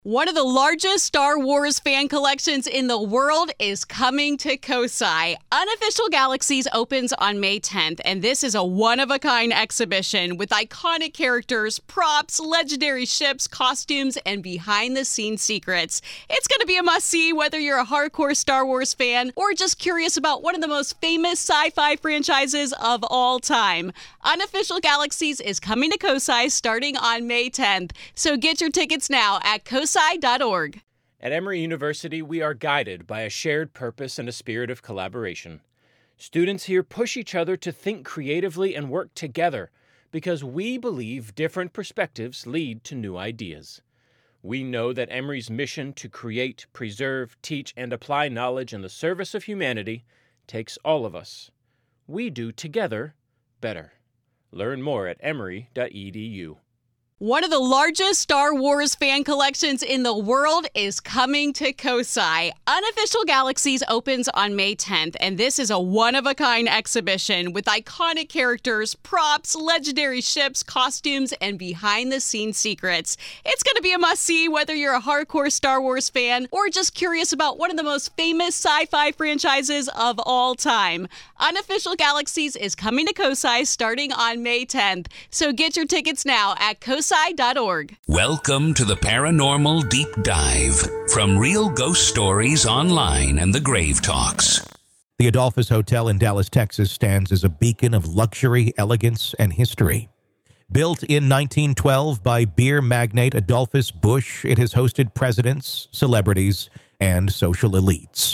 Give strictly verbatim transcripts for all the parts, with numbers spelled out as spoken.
One of the largest Star Wars fan collections in the world is coming to Kosai. Unofficial Galaxies opens on May tenth, and this is a one-of-a-kind exhibition with iconic characters, props, legendary ships, costumes, and behind-the-scenes secrets. It's going to be a must-see whether you're a hardcore Star Wars fan or just curious about one of the most famous sci-fi franchises of all time. Unofficial Galaxies is coming to Kosai starting on May tenth, so get your tickets now at kosai dot org. At Emory University, we are guided by a shared purpose and a spirit of collaboration. Students here push each other to think creatively and work together because we believe different perspectives lead to new ideas. We know that Emory's mission to create, preserve, teach, and apply knowledge in the service of humanity takes all of us. We do together better. Learn more at emory dot e d u. One of the largest Star Wars fan collections in the world is coming to Kosai. Unofficial Galaxies opens on May tenth, and this is a one-of-a-kind exhibition with iconic characters, props, legendary ships, costumes, and behind-the-scenes secrets. It's going to be a must-see whether you're a hardcore Star Wars fan or just curious about one of the most famous sci-fi franchises of all time. Unofficial Galaxies is coming to Kosai starting on May tenth, so get your tickets now at kosai dot org. Welcome to the Paranormal Deep Dive from Real Ghost Stories Online and the Grave Talks. The Adolphus Hotel in Dallas, Texas stands as a beacon of luxury, elegance, and history. Built in nineteen twelve by beer magnate Adolphus Busch, it has hosted presidents, celebrities, and social elites.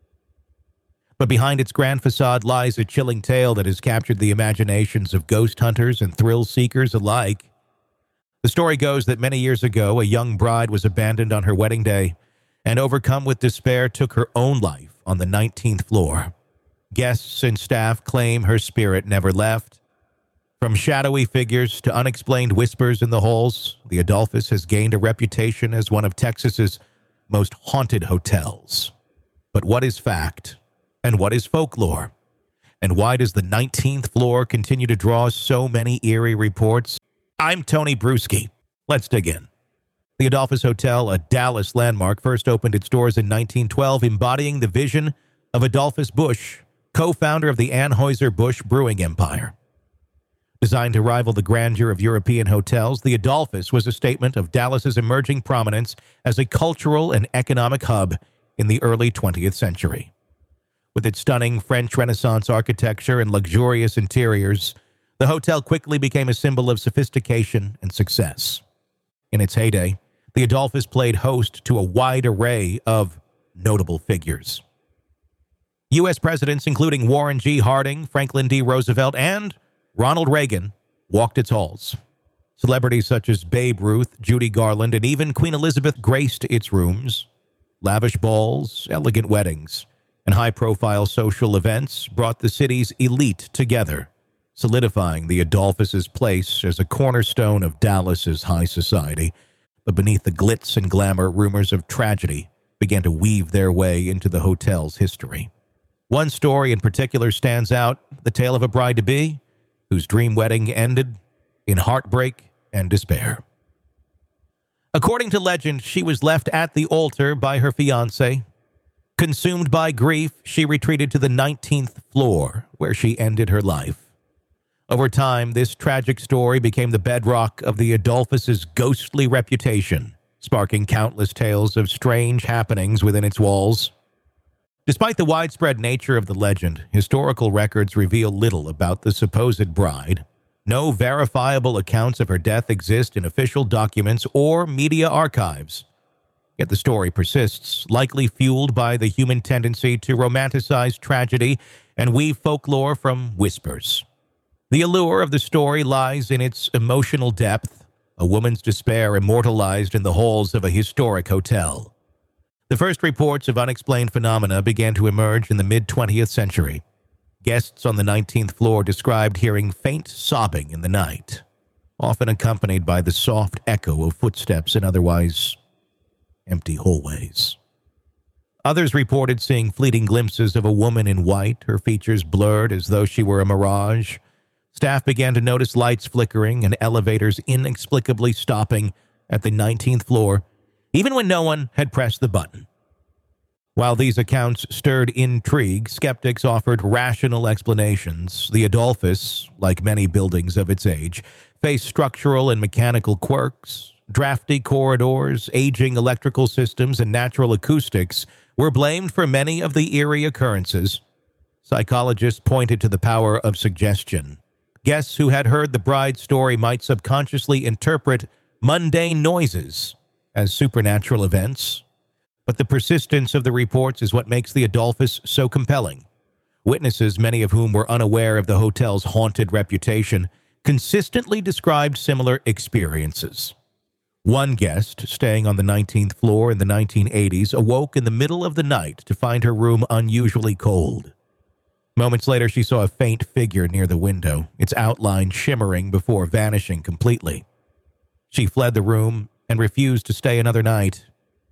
But behind its grand facade lies a chilling tale that has captured the imaginations of ghost hunters and thrill seekers alike. The story goes that many years ago, a young bride was abandoned on her wedding day and, overcome with despair, took her own life on the nineteenth floor. Guests and staff claim her spirit never left. From shadowy figures to unexplained whispers in the halls, the Adolphus has gained a reputation as one of Texas's most haunted hotels. But what is fact, and what is folklore? And why does the nineteenth floor continue to draw so many eerie reports? I'm Tony Bruschi. Let's dig in. The Adolphus Hotel, a Dallas landmark, first opened its doors in nineteen twelve, embodying the vision of Adolphus Busch, co-founder of the Anheuser-Busch brewing empire. Designed to rival the grandeur of European hotels, the Adolphus was a statement of Dallas's emerging prominence as a cultural and economic hub in the early twentieth century. With its stunning French Renaissance architecture and luxurious interiors, the hotel quickly became a symbol of sophistication and success. In its heyday, the Adolphus played host to a wide array of notable figures. U S presidents including Warren G. Harding, Franklin D. Roosevelt, and Ronald Reagan walked its halls. Celebrities such as Babe Ruth, Judy Garland, and even Queen Elizabeth graced its rooms. Lavish balls, elegant weddings, and high-profile social events brought the city's elite together, solidifying the Adolphus's place as a cornerstone of Dallas's high society. But beneath the glitz and glamour, rumors of tragedy began to weave their way into the hotel's history. One story in particular stands out, the tale of a bride-to-be whose dream wedding ended in heartbreak and despair. According to legend, she was left at the altar by her fiancé. Consumed by grief, she retreated to the nineteenth floor, where she ended her life. Over time, this tragic story became the bedrock of the Adolphus's ghostly reputation, sparking countless tales of strange happenings within its walls. Despite the widespread nature of the legend, historical records reveal little about the supposed bride. No verifiable accounts of her death exist in official documents or media archives. Yet the story persists, likely fueled by the human tendency to romanticize tragedy and weave folklore from whispers. The allure of the story lies in its emotional depth, a woman's despair immortalized in the halls of a historic hotel. The first reports of unexplained phenomena began to emerge in the mid-twentieth century. Guests on the nineteenth floor described hearing faint sobbing in the night, often accompanied by the soft echo of footsteps in otherwise empty hallways. Others reported seeing fleeting glimpses of a woman in white, her features blurred as though she were a mirage. Staff began to notice lights flickering and elevators inexplicably stopping at the nineteenth floor, even when no one had pressed the button. While these accounts stirred intrigue, skeptics offered rational explanations. The Adolphus, like many buildings of its age, faced structural and mechanical quirks. Drafty corridors, aging electrical systems, and natural acoustics were blamed for many of the eerie occurrences. Psychologists pointed to the power of suggestion. Guests who had heard the bride's story might subconsciously interpret mundane noises as supernatural events. But the persistence of the reports is what makes the Adolphus so compelling. Witnesses, many of whom were unaware of the hotel's haunted reputation, consistently described similar experiences. One guest, staying on the nineteenth floor in the nineteen eighties, awoke in the middle of the night to find her room unusually cold. Moments later, she saw a faint figure near the window, its outline shimmering before vanishing completely. She fled the room and refused to stay another night.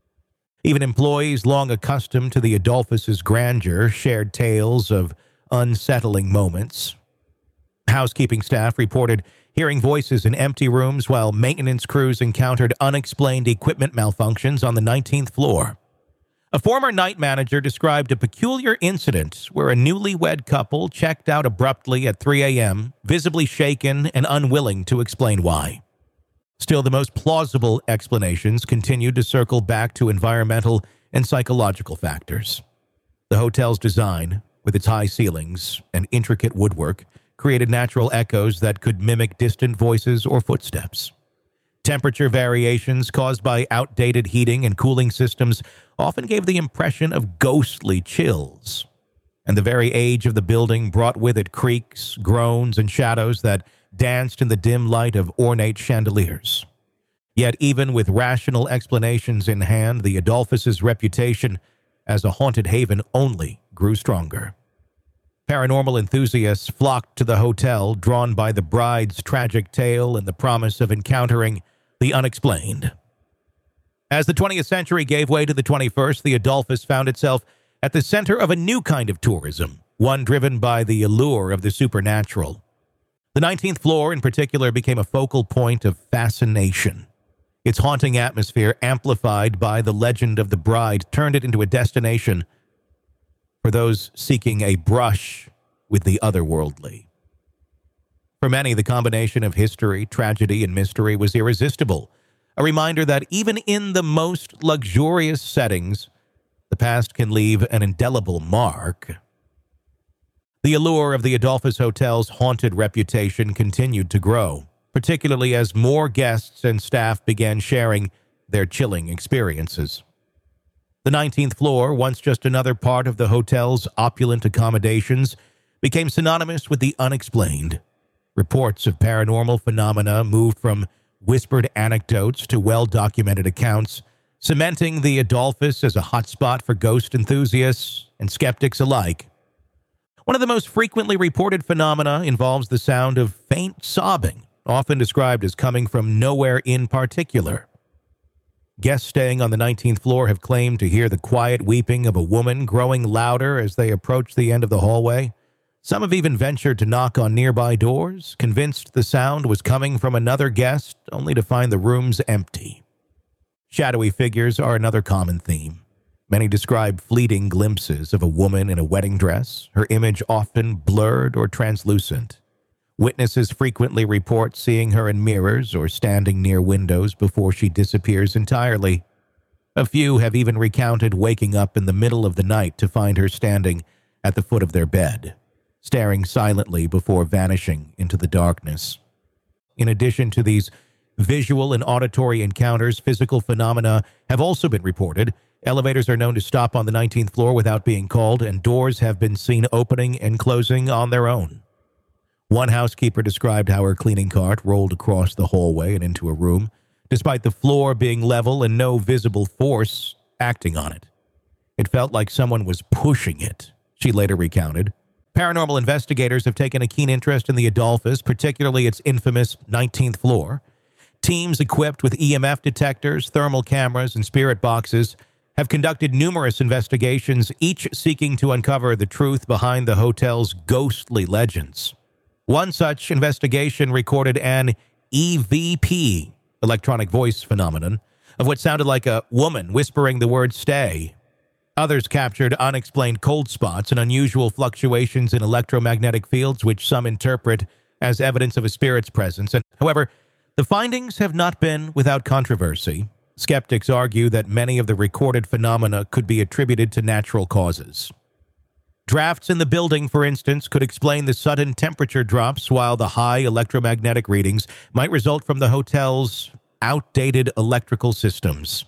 Even employees long accustomed to the Adolphus's grandeur shared tales of unsettling moments. Housekeeping staff reported hearing voices in empty rooms while maintenance crews encountered unexplained equipment malfunctions on the nineteenth floor. A former night manager described a peculiar incident where a newlywed couple checked out abruptly at three a.m., visibly shaken and unwilling to explain why. Still, the most plausible explanations continued to circle back to environmental and psychological factors. The hotel's design, with its high ceilings and intricate woodwork, created natural echoes that could mimic distant voices or footsteps. Temperature variations caused by outdated heating and cooling systems often gave the impression of ghostly chills. And the very age of the building brought with it creaks, groans, and shadows that danced in the dim light of ornate chandeliers. Yet even with rational explanations in hand, the Adolphus's reputation as a haunted haven only grew stronger. Paranormal enthusiasts flocked to the hotel, drawn by the bride's tragic tale and the promise of encountering the unexplained. As the twentieth century gave way to the twenty-first, the Adolphus found itself at the center of a new kind of tourism, one driven by the allure of the supernatural. The nineteenth floor, in particular, became a focal point of fascination. Its haunting atmosphere, amplified by the legend of the bride, turned it into a destination for those seeking a brush with the otherworldly. For many, the combination of history, tragedy, and mystery was irresistible, a reminder that even in the most luxurious settings, the past can leave an indelible mark. The allure of the Adolphus Hotel's haunted reputation continued to grow, particularly as more guests and staff began sharing their chilling experiences. The nineteenth floor, once just another part of the hotel's opulent accommodations, became synonymous with the unexplained. Reports of paranormal phenomena moved from whispered anecdotes to well-documented accounts, cementing the Adolphus as a hotspot for ghost enthusiasts and skeptics alike. One of the most frequently reported phenomena involves the sound of faint sobbing, often described as coming from nowhere in particular. Guests staying on the nineteenth floor have claimed to hear the quiet weeping of a woman growing louder as they approach the end of the hallway. Some have even ventured to knock on nearby doors, convinced the sound was coming from another guest, only to find the rooms empty. Shadowy figures are another common theme. Many describe fleeting glimpses of a woman in a wedding dress, her image often blurred or translucent. Witnesses frequently report seeing her in mirrors or standing near windows before she disappears entirely. A few have even recounted waking up in the middle of the night to find her standing at the foot of their bed, staring silently before vanishing into the darkness. In addition to these visual and auditory encounters, physical phenomena have also been reported. Elevators are known to stop on the nineteenth floor without being called, and doors have been seen opening and closing on their own. One housekeeper described how her cleaning cart rolled across the hallway and into a room, despite the floor being level and no visible force acting on it. It felt like someone was pushing it, she later recounted. Paranormal investigators have taken a keen interest in the Adolphus, particularly its infamous nineteenth floor. Teams equipped with E M F detectors, thermal cameras, and spirit boxes have conducted numerous investigations, each seeking to uncover the truth behind the hotel's ghostly legends. One such investigation recorded an E V P, electronic voice phenomenon, of what sounded like a woman whispering the word stay. Others captured unexplained cold spots and unusual fluctuations in electromagnetic fields, which some interpret as evidence of a spirit's presence. And, however, the findings have not been without controversy. Skeptics argue that many of the recorded phenomena could be attributed to natural causes. Drafts in the building, for instance, could explain the sudden temperature drops, while the high electromagnetic readings might result from the hotel's outdated electrical systems.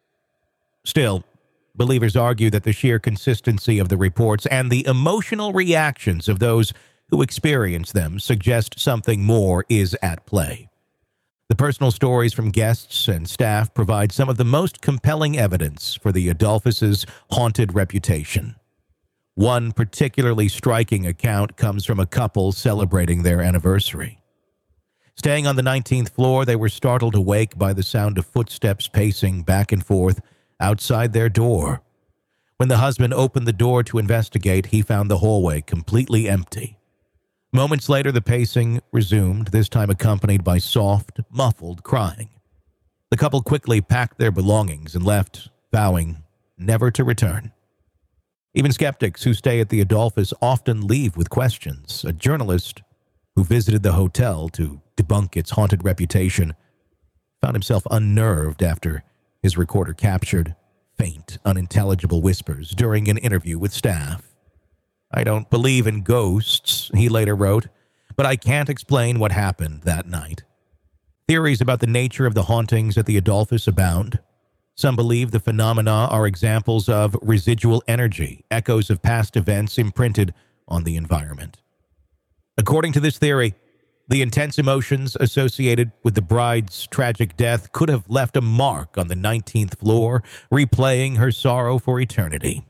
Still, believers argue that the sheer consistency of the reports and the emotional reactions of those who experience them suggest something more is at play. The personal stories from guests and staff provide some of the most compelling evidence for the Adolphus's haunted reputation. One particularly striking account comes from a couple celebrating their anniversary. Staying on the nineteenth floor, they were startled awake by the sound of footsteps pacing back and forth outside their door. When the husband opened the door to investigate, he found the hallway completely empty. Moments later, the pacing resumed, this time accompanied by soft, muffled crying. The couple quickly packed their belongings and left, vowing never to return. Even skeptics who stay at the Adolphus often leave with questions. A journalist who visited the hotel to debunk its haunted reputation found himself unnerved after his recorder captured faint, unintelligible whispers during an interview with staff. "I don't believe in ghosts," he later wrote, "but I can't explain what happened that night." Theories about the nature of the hauntings at the Adolphus abound. Some believe the phenomena are examples of residual energy, echoes of past events imprinted on the environment. According to this theory, the intense emotions associated with the bride's tragic death could have left a mark on the nineteenth floor, replaying her sorrow for eternity.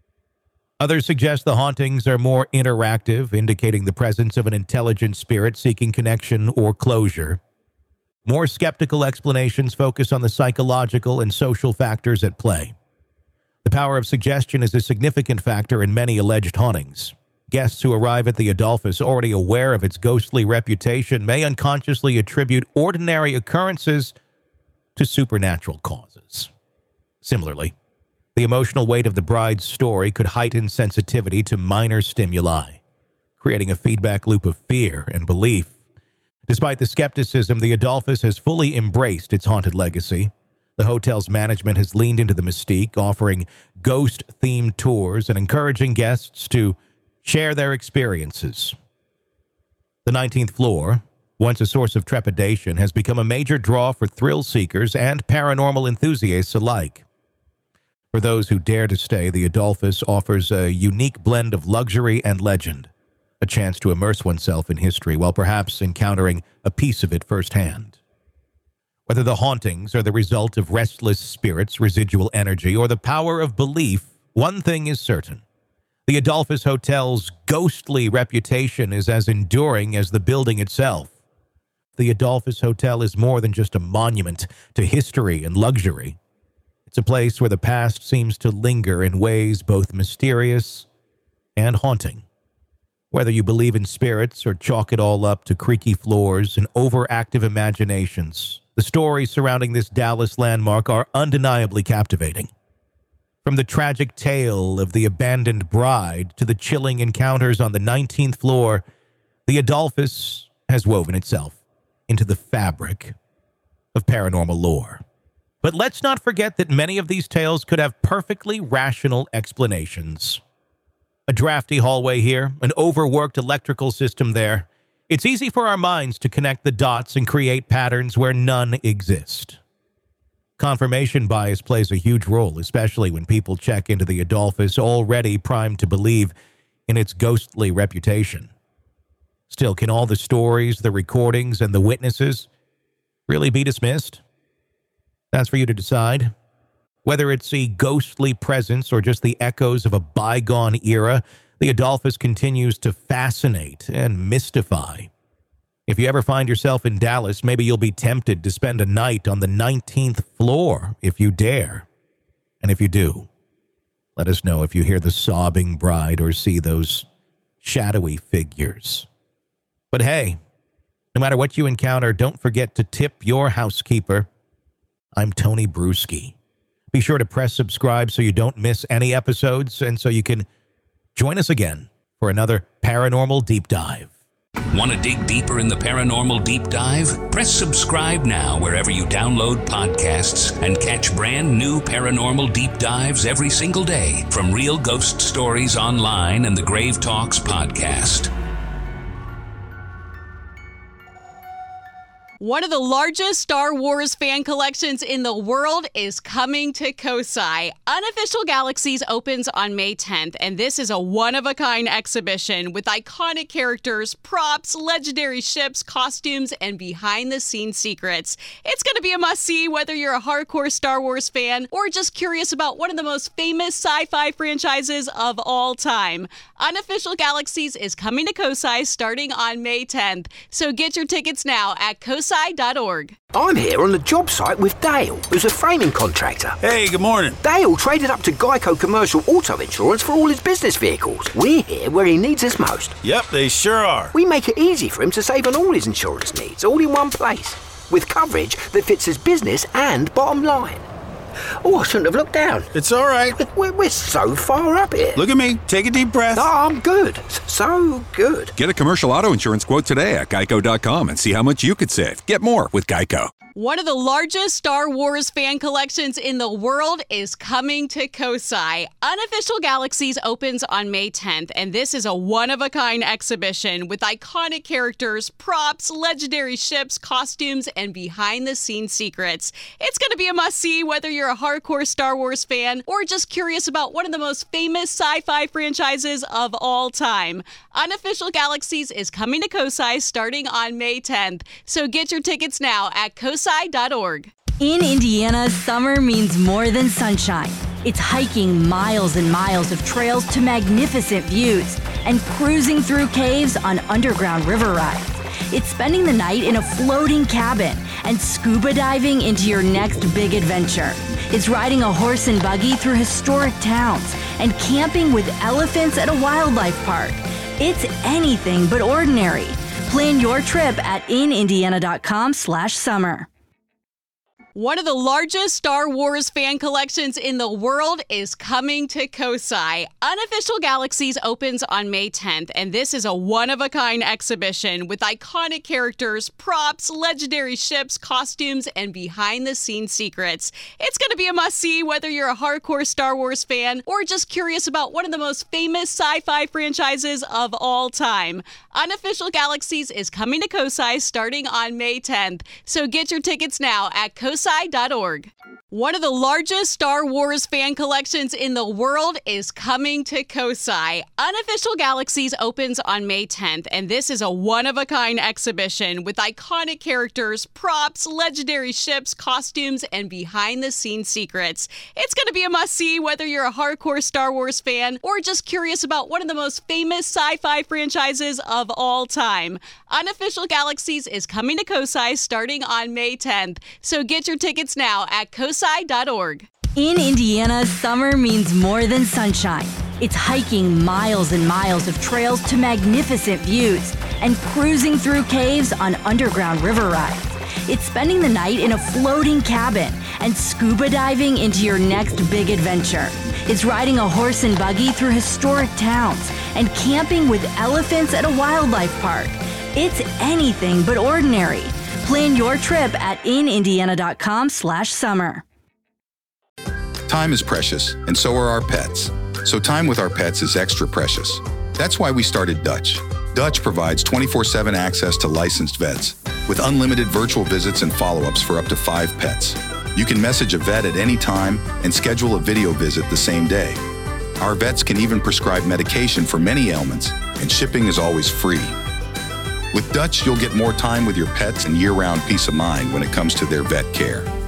Others suggest the hauntings are more interactive, indicating the presence of an intelligent spirit seeking connection or closure. More skeptical explanations focus on the psychological and social factors at play. The power of suggestion is a significant factor in many alleged hauntings. Guests who arrive at the Adolphus already aware of its ghostly reputation may unconsciously attribute ordinary occurrences to supernatural causes. Similarly, the emotional weight of the bride's story could heighten sensitivity to minor stimuli, creating a feedback loop of fear and belief. Despite the skepticism, the Adolphus has fully embraced its haunted legacy. The hotel's management has leaned into the mystique, offering ghost-themed tours and encouraging guests to share their experiences. The nineteenth floor, once a source of trepidation, has become a major draw for thrill seekers and paranormal enthusiasts alike. For those who dare to stay, the Adolphus offers a unique blend of luxury and legend, a chance to immerse oneself in history while perhaps encountering a piece of it firsthand. Whether the hauntings are the result of restless spirits, residual energy, or the power of belief, one thing is certain. The Adolphus Hotel's ghostly reputation is as enduring as the building itself. The Adolphus Hotel is more than just a monument to history and luxury. It's a place where the past seems to linger in ways both mysterious and haunting. Whether you believe in spirits or chalk it all up to creaky floors and overactive imaginations, the stories surrounding this Dallas landmark are undeniably captivating. From the tragic tale of the abandoned bride to the chilling encounters on the nineteenth floor, the Adolphus has woven itself into the fabric of paranormal lore. But let's not forget that many of these tales could have perfectly rational explanations. A drafty hallway here, an overworked electrical system there. It's easy for our minds to connect the dots and create patterns where none exist. Confirmation bias plays a huge role, especially when people check into the Adolphus already primed to believe in its ghostly reputation. Still, can all the stories, the recordings, and the witnesses really be dismissed? That's for you to decide. Whether it's a ghostly presence or just the echoes of a bygone era, the Adolphus continues to fascinate and mystify. If you ever find yourself in Dallas, maybe you'll be tempted to spend a night on the nineteenth floor if you dare. And if you do, let us know if you hear the sobbing bride or see those shadowy figures. But hey, no matter what you encounter, don't forget to tip your housekeeper. I'm Tony Bruschi. Be sure to press subscribe so you don't miss any episodes and so you can join us again for another Paranormal Deep Dive. Want to dig deeper in the Paranormal Deep Dive? Press subscribe now wherever you download podcasts and catch brand new Paranormal Deep Dives every single day from Real Ghost Stories Online and the Grave Talks podcast. One of the largest Star Wars fan collections in the world is coming to Kosai. Unofficial Galaxies opens on May tenth, and this is a one-of-a-kind exhibition with iconic characters, props, legendary ships, costumes, and behind-the-scenes secrets. It's going to be a must-see whether you're a hardcore Star Wars fan or just curious about one of the most famous sci-fi franchises of all time. Unofficial Galaxies is coming to Kosai starting on May tenth, so get your tickets now at kosai dot org. I'm here on the job site with Dale, who's a framing contractor. Hey, good morning. Dale traded up to Geico Commercial Auto Insurance for all his business vehicles. We're here where he needs us most. Yep, they sure are. We make it easy for him to save on all his insurance needs, all in one place, with coverage that fits his business and bottom line. Oh, I shouldn't have looked down. It's all right. We're, we're so far up here. Look at me. Take a deep breath. Oh, I'm good. So good. Get a commercial auto insurance quote today at geico dot com and see how much you could save. Get more with Geico. One of the largest Star Wars fan collections in the world is coming to Kosai. Unofficial Galaxies opens on May tenth, and this is a one-of-a-kind exhibition with iconic characters, props, legendary ships, costumes, and behind-the-scenes secrets. It's going to be a must-see whether you're a hardcore Star Wars fan or just curious about one of the most famous sci-fi franchises of all time. Unofficial Galaxies is coming to Kosai starting on May tenth, so get your tickets now at kosai dot org. In Indiana, summer means more than sunshine. It's hiking miles and miles of trails to magnificent views and cruising through caves on underground river rides. It's spending the night in a floating cabin and scuba diving into your next big adventure. It's riding a horse and buggy through historic towns and camping with elephants at a wildlife park. It's anything but ordinary. Plan your trip at in indiana dot com slash summer. One of the largest Star Wars fan collections in the world is coming to Kosai. Unofficial Galaxies opens on May tenth, and this is a one-of-a-kind exhibition with iconic characters, props, legendary ships, costumes, and behind-the-scenes secrets. It's going to be a must-see whether you're a hardcore Star Wars fan or just curious about one of the most famous sci-fi franchises of all time. Unofficial Galaxies is coming to Kosai starting on May tenth, so get your tickets now at kosai dot org. One of the largest Star Wars fan collections in the world is coming to Kosai. Unofficial Galaxies opens on May tenth, and this is a one-of-a-kind exhibition with iconic characters, props, legendary ships, costumes, and behind-the-scenes secrets. It's going to be a must-see whether you're a hardcore Star Wars fan or just curious about one of the most famous sci-fi franchises of all time. Unofficial Galaxies is coming to Kosai starting on May tenth, so get your tickets now at kosai dot org. In Indiana, summer means more than sunshine. It's hiking miles and miles of trails to magnificent views and cruising through caves on underground river rides. It's spending the night in a floating cabin and scuba diving into your next big adventure. It's riding a horse and buggy through historic towns and camping with elephants at a wildlife park. It's anything but ordinary. Plan your trip at in indiana dot com slash summer. Time is precious, and so are our pets. So time with our pets is extra precious. That's why we started Dutch. Dutch provides twenty-four seven access to licensed vets, with unlimited virtual visits and follow-ups for up to five pets. You can message a vet at any time and schedule a video visit the same day. Our vets can even prescribe medication for many ailments, and shipping is always free. With Dutch, you'll get more time with your pets and year-round peace of mind when it comes to their vet care.